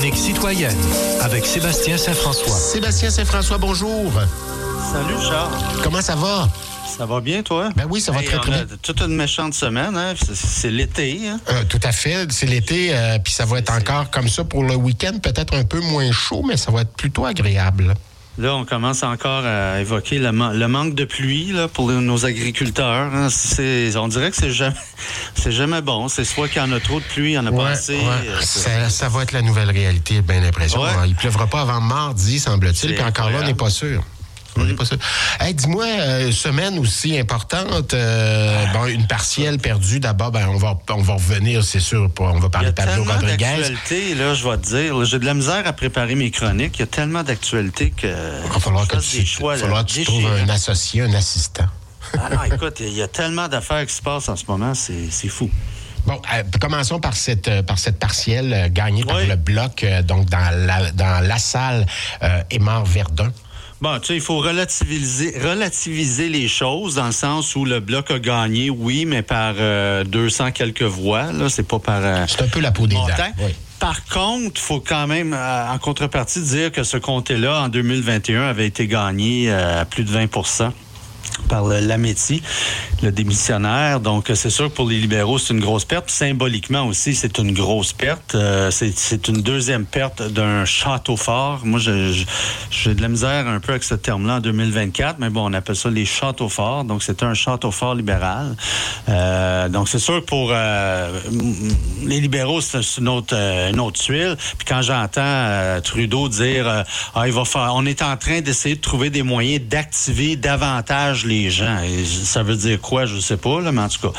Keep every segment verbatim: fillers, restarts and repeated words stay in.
chronique citoyenne avec Sébastien Saint-François. Sébastien Saint-François, bonjour. Salut Charles. Comment ça va? Ça va bien, toi? Ben oui, ça va hey, très, on très a bien. toute une méchante semaine, hein? C'est, c'est l'été, hein? Euh, tout à fait, c'est l'été, euh, puis ça va être c'est... encore comme ça pour le week-end, peut-être un peu moins chaud, mais ça va être plutôt agréable. Là, on commence encore à évoquer le, man- le manque de pluie là, pour les, nos agriculteurs. Hein. C'est, on dirait que c'est jamais, c'est jamais bon. C'est soit qu'il y en a trop de pluie, il y en a ouais, pas assez. Ouais. Euh, ça, ça va être la nouvelle réalité, j'ai bien l'impression. Ouais. Il ne pleuvra pas avant mardi, semble-t-il, C'est puis encore là, on n'est pas sûr. On n'est pas sûr. Hey, dis-moi, euh, semaine aussi importante, euh, bon, une partielle perdue d'abord, ben, on va on va revenir, c'est sûr, pour, on va parler de Pablo Rodriguez. Il y a tellement d'actualité, là, je vais te dire. Là, j'ai de la misère à préparer mes chroniques. Il y a tellement d'actualité que... Il va falloir que tu, choix, il va falloir que tu trouves un associé, un assistant. Ah non, écoute, il y a tellement d'affaires qui se passent en ce moment, c'est, c'est fou. Bon, euh, commençons par cette euh, par cette partielle euh, gagnée oui. par le Bloc, euh, donc dans la dans la salle euh, Aymar-Verdun. Bon, tu sais, il faut relativiser, relativiser les choses dans le sens où le Bloc a gagné, oui, mais par euh, deux cents quelques voix. Là, c'est pas par... Euh, c'est un peu la peau des dents. Oui. Par contre, il faut quand même, euh, en contrepartie, dire que ce comté-là, en deux mille vingt et un, avait été gagné euh, à plus de vingt pour cent par le Lametti, le démissionnaire. Donc, c'est sûr que pour les libéraux, c'est une grosse perte. Symboliquement aussi, c'est une grosse perte. Euh, c'est, c'est une deuxième perte d'un château fort. Moi, je, je, j'ai de la misère un peu avec ce terme-là en deux mille vingt-quatre, mais bon, on appelle ça les châteaux forts. Donc, c'est un château fort libéral. Euh, donc, c'est sûr que pour euh, les libéraux, c'est une autre, euh, une autre tuile. Puis quand j'entends euh, Trudeau dire euh, ah, il va faire, on est en train d'essayer de trouver des moyens d'activer davantage les gens. Et ça veut dire quoi? Je ne sais pas, là, mais en tout cas...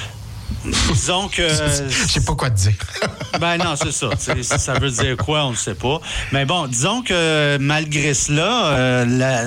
Disons que... Je sais pas quoi te dire. Ben non, c'est ça. Ça veut dire quoi? On ne sait pas. Mais bon, disons que malgré cela, euh, la...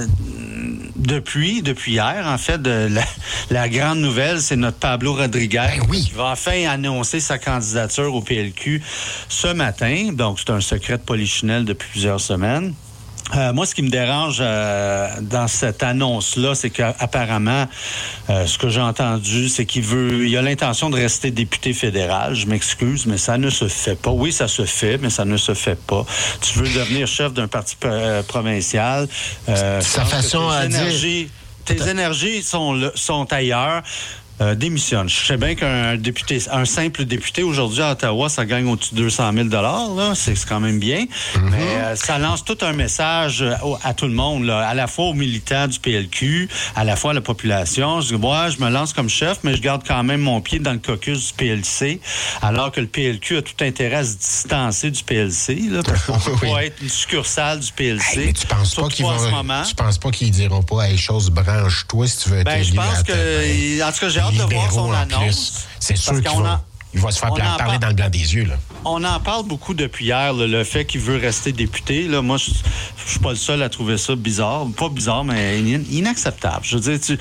depuis, depuis hier, en fait, de la, la grande nouvelle, c'est notre Pablo Rodriguez ben oui. qui va enfin annoncer sa candidature au P L Q ce matin. Donc, c'est un secret de polichinelle depuis plusieurs semaines. Euh, moi, ce qui me dérange euh, dans cette annonce-là, c'est qu'apparemment, euh, ce que j'ai entendu, c'est qu'il veut, il a l'intention de rester député fédéral. Je m'excuse, mais ça ne se fait pas. Oui, ça se fait, mais ça ne se fait pas. Tu veux devenir chef d'un parti euh, provincial. Euh, Sa façon à énergies, dire... Tes énergies sont, le, sont ailleurs. Euh, démissionne. Je sais bien qu'un député, un simple député aujourd'hui à Ottawa, ça gagne au-dessus de deux cent mille dollars, là. C'est, c'est quand même bien. Mm-hmm. Mais euh, ça lance tout un message à, à tout le monde, là, à la fois aux militants du P L Q, à la fois à la population. Je dis, moi, je me lance comme chef, mais je garde quand même mon pied dans le caucus du P L C, alors que le P L Q a tout intérêt à se distancer du P L C, là, parce qu'on peut oui. pas être une succursale du P L C. Hey, mais tu penses pas qu'ils vont, tu penses pas qu'ils diront pas, hey, chose branche-toi si tu veux être ben, je pense que, ta... en tout cas, j'ai hâte de voir son annonce. C'est sûr qu'il va, il va se faire parler par... dans le blanc des yeux. Là. On en parle beaucoup depuis hier, là, le fait qu'il veut rester député. Là, moi, je ne suis pas le seul à trouver ça bizarre. Pas bizarre, mais inacceptable. Je veux dire, tu...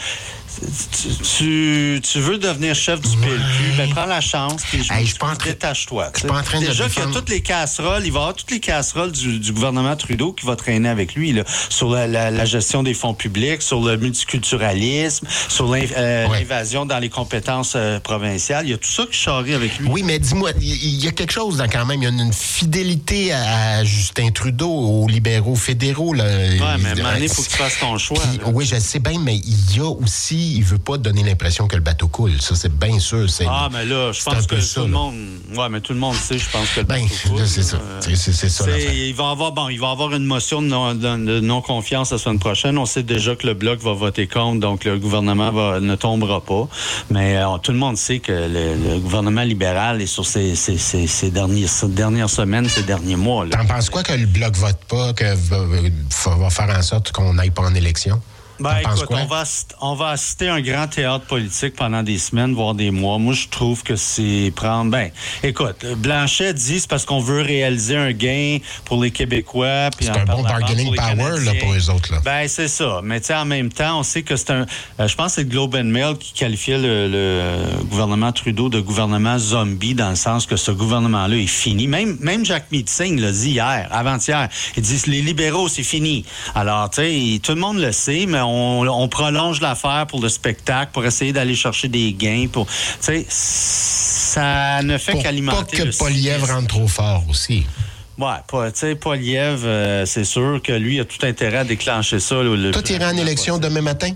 Tu, tu, tu veux devenir chef du P L Q, ben prends la chance, puis je, hey, je pense, détache-toi. Je suis pas en train Déjà de qu'il y a toutes les casseroles, il va y avoir toutes les casseroles du, du gouvernement Trudeau qui va traîner avec lui, là, sur la, la, la gestion des fonds publics, sur le multiculturalisme, sur l'inv, euh, ouais. l'invasion dans les compétences euh, provinciales. Il y a tout ça qui charrie avec lui. Oui, mais dis-moi, il y a quelque chose là, quand même. Il y a une fidélité à Justin Trudeau, aux libéraux fédéraux. Là. Oui, mais à un moment donné, il faut que tu fasses ton choix. Puis, oui, je sais bien, mais il y a aussi il veut pas donner l'impression que le bateau coule. Ça, c'est bien sûr. C'est, ah, mais là, je pense que ça, tout le monde... Oui, mais tout le monde sait, je pense que le ben, bateau coule. Là, c'est ça. Euh, c'est, c'est, c'est ça c'est, il va avoir, bon, il va avoir une motion de, non, de, de non-confiance la semaine prochaine. On sait déjà que le Bloc va voter contre, donc le gouvernement va, ne tombera pas. Mais euh, tout le monde sait que le, le gouvernement libéral est sur ses, ses, ses, ses, derniers, ses dernières semaines, ses derniers mois. Là. T'en penses quoi que le Bloc vote pas, que va, va faire en sorte qu'on n'aille pas en élection? Ben, écoute, on va, on va assister à un grand théâtre politique pendant des semaines, voire des mois. Moi, je trouve que c'est prendre... Ben, écoute, Blanchet dit c'est parce qu'on veut réaliser un gain pour les Québécois. Puis c'est un bon bargaining power là, pour les autres. Là. Ben, c'est ça. Mais tu sais, en même temps, on sait que c'est un... Euh, je pense que c'est le Globe and Mail qui qualifiait le, le gouvernement Trudeau de gouvernement zombie, dans le sens que ce gouvernement-là est fini. Même, même Jacques Meeting l'a dit hier, avant-hier. Il dit les libéraux, c'est fini. Alors, tu sais, tout le monde le sait, mais On, on prolonge l'affaire pour le spectacle, pour essayer d'aller chercher des gains. Pour, tu sais, ça ne fait pour qu'alimenter pas que le Poilievre rentre trop fort aussi. Ouais, tu sais, Poilievre, euh, c'est sûr que lui a tout intérêt à déclencher ça. Là, le Toi, tu irais en élection demain matin?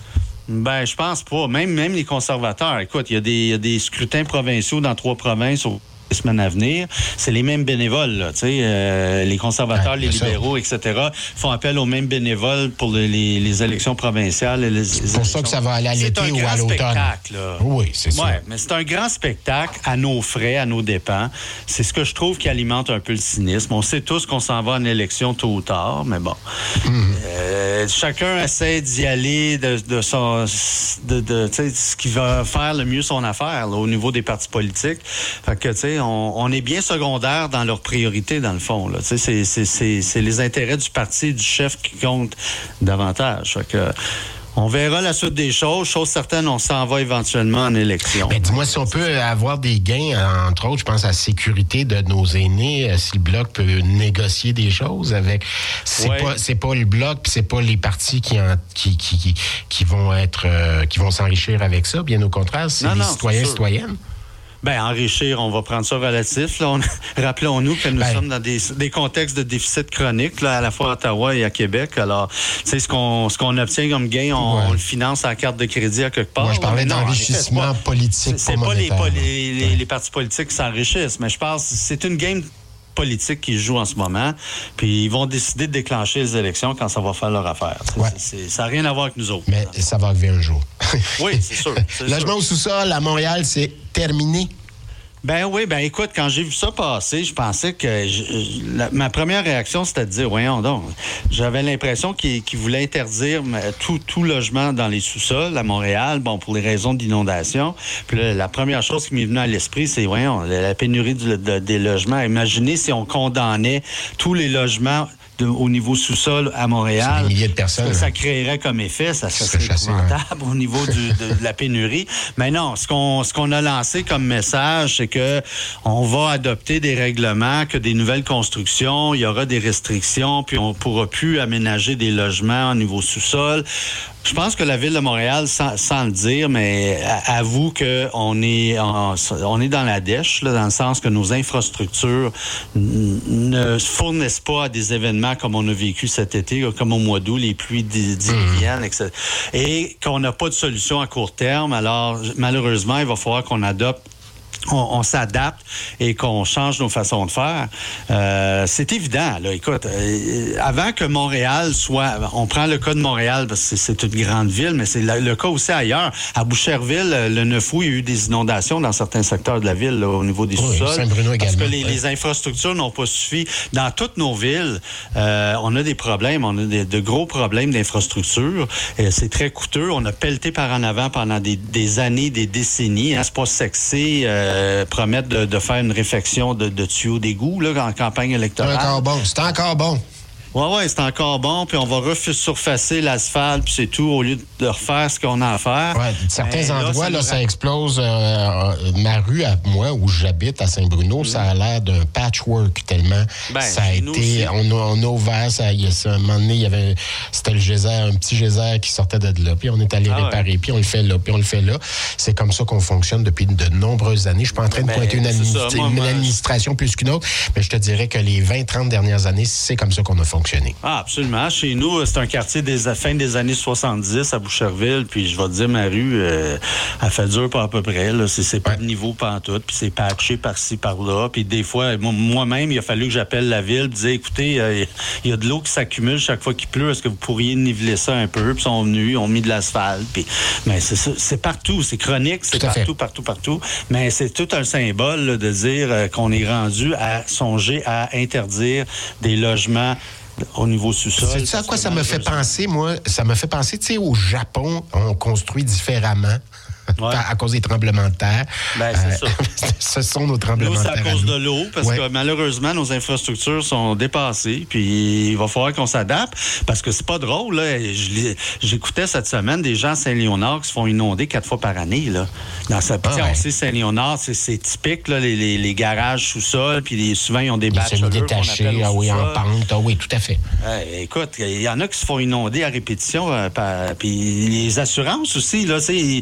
Ben, je pense pas. Même, même les conservateurs. Écoute, il y a des, y a des scrutins provinciaux dans trois provinces au semaines à venir, c'est les mêmes bénévoles, là, tu sais, euh, les conservateurs, ouais, les libéraux, ça. et cetera, font appel aux mêmes bénévoles pour les, les, les élections provinciales. Et les, c'est les pour élections. ça que ça va aller à l'été ou à l'automne. Oui, c'est ça. Ouais, mais c'est un grand spectacle à nos frais, à nos dépens. C'est ce que je trouve qui alimente un peu le cynisme. On sait tous qu'on s'en va en élection tôt ou tard, mais bon. Mm-hmm. Euh, chacun essaie d'y aller de, de, son, de, de tu sais, ce qui va faire le mieux son affaire là, au niveau des partis politiques. Fait que, tu sais, On, on est bien secondaire dans leurs priorités, dans le fond. Là. C'est, c'est, c'est, c'est les intérêts du parti et du chef qui comptent davantage. Fait que, on verra la suite des choses. Chose certaine, on s'en va éventuellement en élection. Mais dis-moi, si on peut avoir des gains, entre autres, je pense à la sécurité de nos aînés, si le Bloc peut négocier des choses avec... C'est ouais. pas c'est pas le Bloc, puis c'est pas les partis qui, en, qui, qui, qui, qui vont être euh, qui vont s'enrichir avec ça. Bien au contraire, c'est non, les non, citoyens et citoyennes. Ben enrichir, on va prendre ça relatif. Là. On, rappelons-nous que nous ben, sommes dans des, des contextes de déficit chronique, là, à la fois à Ottawa et à Québec. Alors, tu sais, ce qu'on, ce qu'on obtient comme gain, on, ouais. on le finance à la carte de crédit à quelque part. Moi, je parlais non, d'enrichissement c'est politique. C'est, c'est pas, les, pas les, les, les partis politiques qui s'enrichissent, mais je pense que c'est une game politique qui se joue en ce moment, puis ils vont décider de déclencher les élections quand ça va faire leur affaire. Ouais. C'est, c'est, ça n'a rien à voir avec nous autres. Mais ça va arriver un jour. Oui, c'est sûr. C'est Logement sûr. au sous-sol à Montréal, c'est terminé. Ben oui, ben écoute, quand j'ai vu ça passer, je pensais que je, la, ma première réaction, c'était de dire, voyons donc, j'avais l'impression qu'il, qu'il voulait interdire tout, tout logement dans les sous-sols à Montréal, bon, pour les raisons d'inondation. Puis là, la première chose qui m'est venue à l'esprit, c'est, voyons, la, la pénurie de, de, des logements. Imaginez si on condamnait tous les logements de, au niveau sous-sol à Montréal. C'est des milliers de personnes. Ce que ça créerait comme effet, ça, ça serait épouvantable ouais. au niveau du, de, de la pénurie. Mais non, ce qu'on, ce qu'on a lancé comme message, c'est que on va adopter des règlements, que des nouvelles constructions, il y aura des restrictions, puis on ne pourra plus aménager des logements au niveau sous-sol. Je pense que la Ville de Montréal, sans, sans le dire, mais avoue qu'on est, on, on est dans la dèche, là, dans le sens que nos infrastructures n- ne fournissent pas à des événements comme on a vécu cet été, comme au mois d'août, les pluies diluviennes, et cetera. Et qu'on n'a pas de solution à court terme. Alors, malheureusement, il va falloir qu'on adopte On, on s'adapte et qu'on change nos façons de faire. Euh, c'est évident, là. Écoute, euh, avant que Montréal soit... On prend le cas de Montréal parce que c'est, c'est une grande ville, mais c'est le, le cas aussi ailleurs. À Boucherville, le neuf août, il y a eu des inondations dans certains secteurs de la ville, là, au niveau des oui, sous-sols. Saint-Bruno également. Parce que les, oui. les infrastructures n'ont pas suffi. Dans toutes nos villes, euh, on a des problèmes. On a des, de gros problèmes d'infrastructures. Et c'est très coûteux. On a pelleté par en avant pendant des, des années, des décennies. Hein, c'est pas sexy. Euh, Euh, promettre de, de faire une réfection de, de tuyaux d'égout là, en campagne électorale. C'est encore bon. C'est encore bon. Oui, oui, c'est encore bon, puis on va resurfacer l'asphalte, puis c'est tout, au lieu de refaire ce qu'on a à faire. Oui, certains ben, endroits, là, ça, là, ça ra- explose. Euh, ma rue, à moi, où j'habite, à Saint-Bruno, mmh. ça a l'air d'un patchwork tellement ben, ça a été... On a, on a ouvert, ça, il y a, ça, un moment donné, il y avait... C'était le geyser, un petit geyser qui sortait de là, puis on est allé ah, réparer, ouais. puis on le fait là, puis on le fait là. C'est comme ça qu'on fonctionne depuis de nombreuses années. Je suis pas en train ben, de pointer une, administ- ça, moi, une moi, administration plus qu'une autre, mais je te dirais que les vingt trente dernières années, c'est comme ça qu'on a fonctionné. Ah, absolument. Chez nous, c'est un quartier des fin des années soixante-dix à Boucherville, puis je vais te dire, ma rue, euh, elle fait dur pas à peu près. Là. C'est, c'est pas ouais. de niveau pantoute, puis c'est patché par-ci, par-là. Puis des fois, moi-même, il a fallu que j'appelle la ville, puis dire, écoutez, il euh, y a de l'eau qui s'accumule chaque fois qu'il pleut, est-ce que vous pourriez niveler ça un peu? Puis ils sont venus, ils ont mis de l'asphalte. Puis, mais c'est, c'est partout, c'est chronique, c'est partout, partout, partout, partout. Mais c'est tout un symbole là, de dire euh, qu'on est rendu à songer à interdire des logements au niveau sous-sol. C'est ça à quoi ça me fait penser, moi? Ça me fait penser, tu sais, au Japon, on construit différemment. Ouais. À cause des tremblements de terre. Ben, c'est euh, ça. Ce sont nos tremblements de terre. Nous, c'est à cause de l'eau, parce ouais. que malheureusement, nos infrastructures sont dépassées, puis il va falloir qu'on s'adapte, parce que c'est pas drôle, là. Je, j'écoutais cette semaine des gens à Saint-Léonard qui se font inonder quatre fois par année, là. Dans sa ah, ouais. On sait, Saint-Léonard, c'est, c'est typique, là, les, les, les garages sous-sol, puis les, souvent, ils ont des bachelors. Ils sont détachés, ah oui, en pente, ah oui, tout à fait. Euh, écoute, il y en a qui se font inonder à répétition, euh, par, puis les assurances aussi, là, c'est... Euh,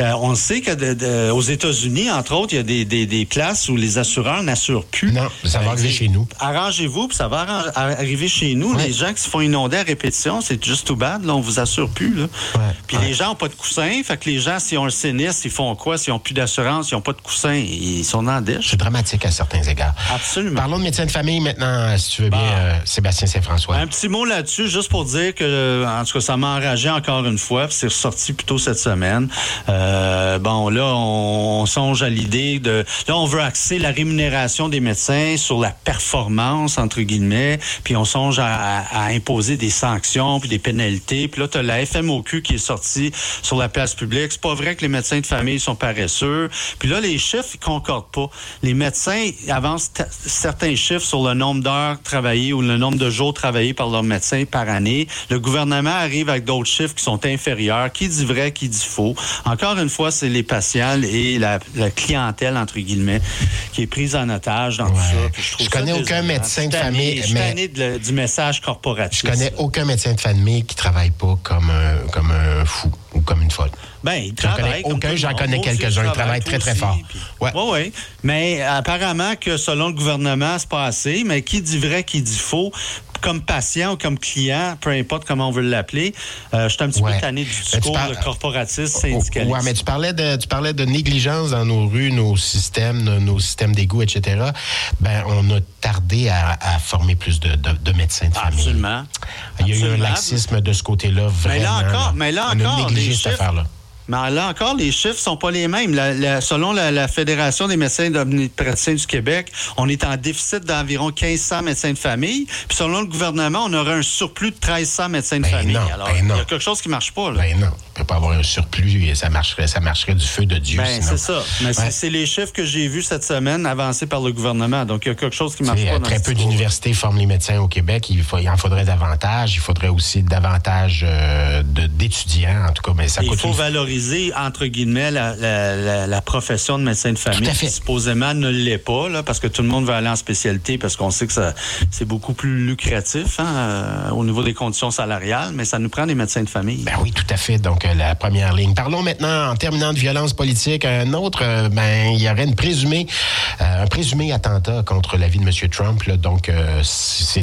Euh, on sait que de, de, aux États-Unis, entre autres, il y a des, des, des places où les assureurs n'assurent plus. Non, ça va euh, arriver chez nous. Arrangez-vous, puis ça va arrange, arriver chez nous. Ouais. Les gens qui se font inonder à répétition, c'est juste too bad. Là, on vous assure plus. Là. Ouais. Puis ouais. les gens n'ont pas de coussin. Fait que les gens, s'ils ont le sinistre, ils font quoi? S'ils n'ont plus d'assurance, ils n'ont pas de coussin, ils sont dans la dèche. C'est dramatique à certains égards. Absolument. Parlons de médecin de famille maintenant, si tu veux bien, bah. euh, Sébastien Saint-François. Un petit mot là-dessus, juste pour dire que, en tout cas, ça m'a enragé encore une fois, puis c'est ressorti plus tôt cette semaine. Euh, bon, là, on, on songe à l'idée de... Là, on veut axer la rémunération des médecins sur la performance, entre guillemets, puis on songe à, à, à imposer des sanctions, puis des pénalités. Puis là, tu as la F M O Q qui est sortie sur la place publique. C'est pas vrai que les médecins de famille sont paresseux. Puis là, les chiffres, ils concordent pas. Les médecins avancent t- certains chiffres sur le nombre d'heures travaillées ou le nombre de jours travaillés par leurs médecins par année. Le gouvernement arrive avec d'autres chiffres qui sont inférieurs. Qui dit vrai, qui dit faux? Encore une fois, c'est les patients et la, la clientèle, entre guillemets, qui est prise en otage dans ouais. tout ça. Puis je je connais aucun médecin de famille. Je suis tanné de, du message corporatiste. Je connais aucun médecin de famille qui travaille pas comme un, comme un fou ou comme une folle. Ben, il travaille. J'en connais aucun, j'en connais quelques-uns. Ils travaillent très, très fort. Puis... Oui, ouais. oui. Mais apparemment que selon le gouvernement, c'est pas assez. Mais qui dit vrai, qui dit faux? Comme patient ou comme client, peu importe comment on veut l'appeler, euh, je suis un petit ouais. peu tanné du discours par... de corporatiste syndicaliste. Oui, mais tu parlais, de, tu parlais de négligence dans nos rues, nos systèmes, nos systèmes d'égout, et cetera. Ben, on a tardé à, à former plus de, de, de médecins de famille. Absolument. Il y a Absolument. eu un laxisme de ce côté-là, vraiment. Mais là encore, mais là on encore, a négligé cette chiffres... affaire-là. Mais là encore, les chiffres sont pas les mêmes. La, la, selon la, la Fédération des médecins omnipraticiens du Québec, on est en déficit d'environ mille cinq cents médecins de famille. Puis selon le gouvernement, on aurait un surplus de mille trois cents médecins de ben famille. Non, Alors, ben il non. y a quelque chose qui marche pas. Là. Ben non, on peut pas avoir un surplus et ça marcherait, ça marcherait du feu de Dieu. Ben sinon. c'est ça. Mais ouais. c'est, c'est les chiffres que j'ai vus cette semaine avancés par le gouvernement. Donc il y a quelque chose qui marche c'est, pas. Très dans peu d'universités forment les médecins au Québec. Il, faut, il en faudrait davantage. Il faudrait aussi davantage euh, de, d'étudiants, en tout cas. Mais ça coûte il faut une... valoriser entre guillemets La, la, la, la profession de médecin de famille qui supposément ne l'est pas, là, parce que tout le monde veut aller en spécialité parce qu'on sait que ça, c'est beaucoup plus lucratif hein, euh, au niveau des conditions salariales, mais ça nous prend des médecins de famille. Ben oui, tout à fait. Donc, euh, la première ligne. Parlons maintenant, en terminant de violence politique, un autre, euh, ben, il y aurait une présumée, euh, un présumé attentat contre la vie de M. Trump. Là, donc, euh, c'est...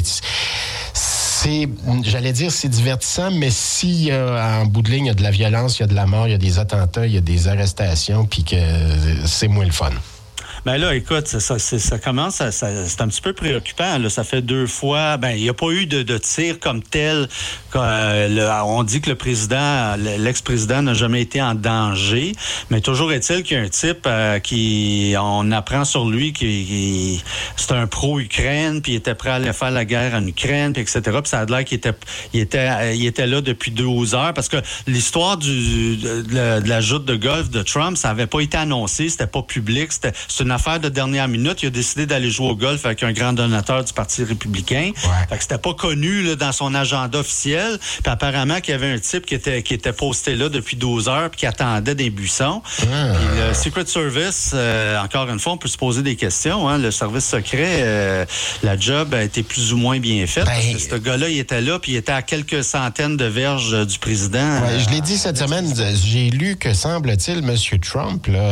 C'est, j'allais dire, c'est divertissant, mais si euh, en bout de ligne, il y a de la violence, il y a de la mort, il y a des attentats, il y a des arrestations, puis que c'est moins le fun. Ben là, écoute, ça, ça, ça commence, ça, ça, c'est un petit peu préoccupant. Là. Ça fait deux fois. Ben, il n'y a pas eu de, de tir comme tel. Euh, le, on dit que le président, l'ex-président n'a jamais été en danger, mais toujours est-il qu'il y a un type euh, qui, on apprend sur lui qu'il c'est un pro-Ukraine, puis il était prêt à aller faire la guerre en Ukraine, puis et cetera. Puis ça a l'air qu'il était, il était, il était là depuis douze heures, parce que l'histoire du, de, de la joute de golf de Trump, ça n'avait pas été annoncé, c'était pas public, c'était c'est une affaire de dernière minute. Il a décidé d'aller jouer au golf avec un grand donateur du Parti républicain. Ouais. Fait que c'était pas connu là, dans son agenda officiel. Puis apparemment qu'il y avait un type qui était, qui était posté là depuis douze heures puis qui attendait des buissons. Mmh. Puis le Secret Service, euh, encore une fois, on peut se poser des questions. Hein. Le service secret, euh, la job a été plus ou moins bien faite. Ben... Parce que ce gars-là, il était là puis il était à quelques centaines de verges du président. Ouais, je l'ai dit cette semaine, j'ai lu que, semble-t-il, M. Trump, là,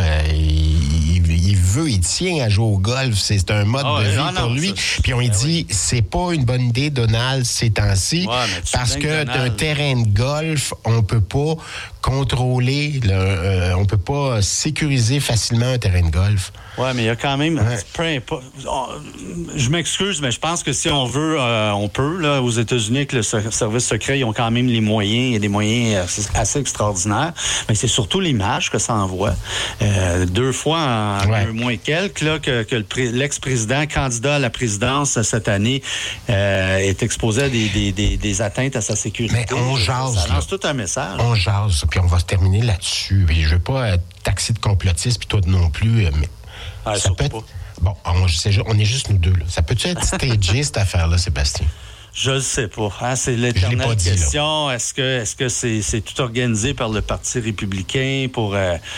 il, il veut, il tient à jouer au golf. C'est un mode oh, de vie non, pour non, lui. Ça, puis on lui ben dit, oui. c'est pas une bonne idée, Donald, ces temps-ci, ouais, parce que d'un terrain de golf, on peut pas contrôler, le, euh, on peut pas sécuriser facilement un terrain de golf. Oui, mais il y a quand même... Ouais. Peu importe, on, je m'excuse, mais je pense que si on veut, euh, on peut. Là, aux États-Unis, avec le service secret, ils ont quand même les moyens. Il y a des moyens assez, assez extraordinaires. Mais c'est surtout l'image que ça envoie. Euh, deux fois en ouais. un mois et quelques, là, que, que le pré, l'ex-président, candidat à la présidence cette année, euh, est exposé à des, des, des, des atteintes à sa sécurité. Mais on jase. Ça lance tout un message. On jase, puis on va se terminer là-dessus. Je ne veux pas euh, taxer de complotiste, puis toi non plus, mais... Ah, ça peut être... Bon, on, c'est, on est juste nous deux. Là. Ça peut-tu être stagé, cette affaire-là, Sébastien? Je ne sais pas. Hein? C'est l'éternelle question. Dit, est-ce que, est-ce que c'est, c'est tout organisé par le Parti républicain pour... Euh,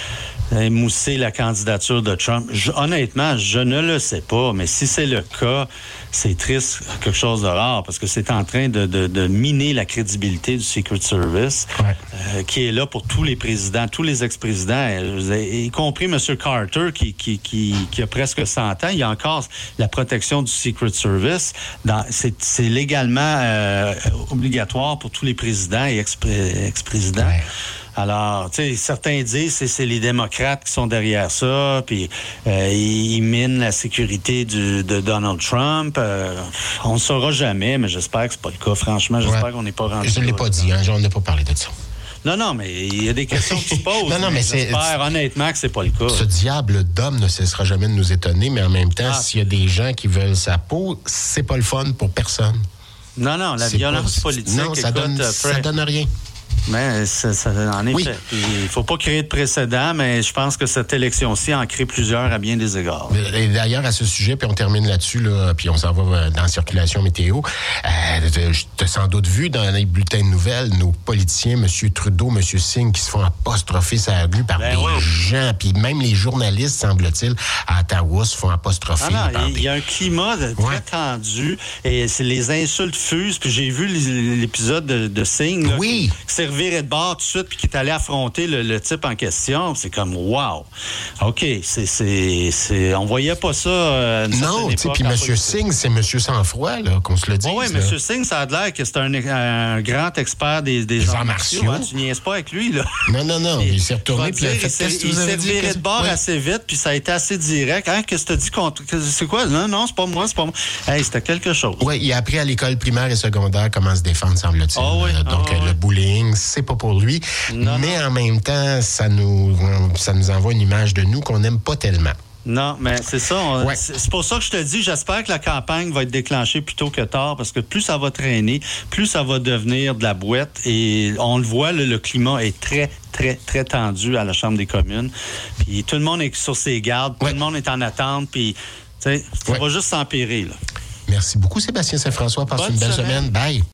émousser la candidature de Trump. Je, honnêtement, je ne le sais pas, mais si c'est le cas, c'est triste, quelque chose de rare, parce que c'est en train de, de, de miner la crédibilité du Secret Service, ouais. euh, qui est là pour tous les présidents, tous les ex-présidents, y compris M. Carter, qui, qui, qui, qui a presque cent ans. Il y a encore la protection du Secret Service. Dans, c'est, c'est légalement euh, obligatoire pour tous les présidents et ex-pré- ex-présidents. Ouais. Alors, tu sais, certains disent que c'est les démocrates qui sont derrière ça, puis euh, ils minent la sécurité du, de Donald Trump. Euh, on ne saura jamais, mais j'espère que c'est pas le cas. Franchement, j'espère ouais. qu'on n'est pas rendu. Je ne l'ai pas dit, hein, on n'a pas parlé de ça. Non, non, mais il y a des questions qui se posent. non, non, mais, mais c'est, j'espère honnêtement que c'est pas le cas. Ce diable d'homme ne cessera jamais de nous étonner, mais en même temps, ah. s'il y a des gens qui veulent sa peau, c'est pas le fun pour personne. Non, non, la c'est violence pas, politique, non, ça, écoute, donne, ça donne rien. Mais ça, ça, en effet. Oui. Il ne faut pas créer de précédent, mais je pense que cette élection-ci en crée plusieurs à bien des égards. Et d'ailleurs, à ce sujet, puis on termine là-dessus, là, puis on s'en va dans la circulation météo. Euh, tu as sans doute vu dans les bulletins de nouvelles nos politiciens, M. Trudeau, M. Singh, qui se font apostropher sa rue par ben des oui. gens, puis même les journalistes, semble-t-il, à Ottawa, se font apostropher. Ah non, par il y, des... y a un climat de, très ouais. tendu, et c'est les insultes fusent, puis j'ai vu l'épisode de, de Singh, là, oui. qui s'est reviré de bord tout de suite puis qui est allé affronter le, le type en question. C'est comme, wow! OK, c'est... c'est, c'est on voyait pas ça... Euh, non, tu sais, puis M. Singh, c'est M. Sang-Froid, là, qu'on se le dise. Oh, oui, M. Singh, ça a l'air que c'est un, un grand expert des, des, des arts martiaux. martiaux. Hein, tu niaises pas avec lui, là. Non, non, non, il s'est retourné puis il a fait... Il s'est, il s'est viré de bord ouais. assez vite puis ça a été assez direct. Hein, qu'est-ce que tu as dit contre... C'est quoi? Non, non, c'est pas moi, c'est pas moi. Hey, c'était quelque chose. Oui, il a appris à l'école primaire et secondaire comment se défendre, semble-t-il. Oh, oui. Donc, oh, le oui. bullying, c'est pas pour lui. Non, mais non. en même temps, ça nous, ça nous envoie une image de nous qu'on n'aime pas tellement. Non, mais c'est ça. On, ouais. c'est, c'est pour ça que je te dis, j'espère que la campagne va être déclenchée plus tôt que tard, parce que plus ça va traîner, plus ça va devenir de la boîte. Et on le voit, le, le climat est très, très, très tendu à la Chambre des communes. Puis tout le monde est sur ses gardes, ouais. tout le monde est en attente, puis ça ouais. va juste s'empirer, là. Merci beaucoup, Sébastien Saint-François. Passe Bonne une belle semaine. semaine. Bye.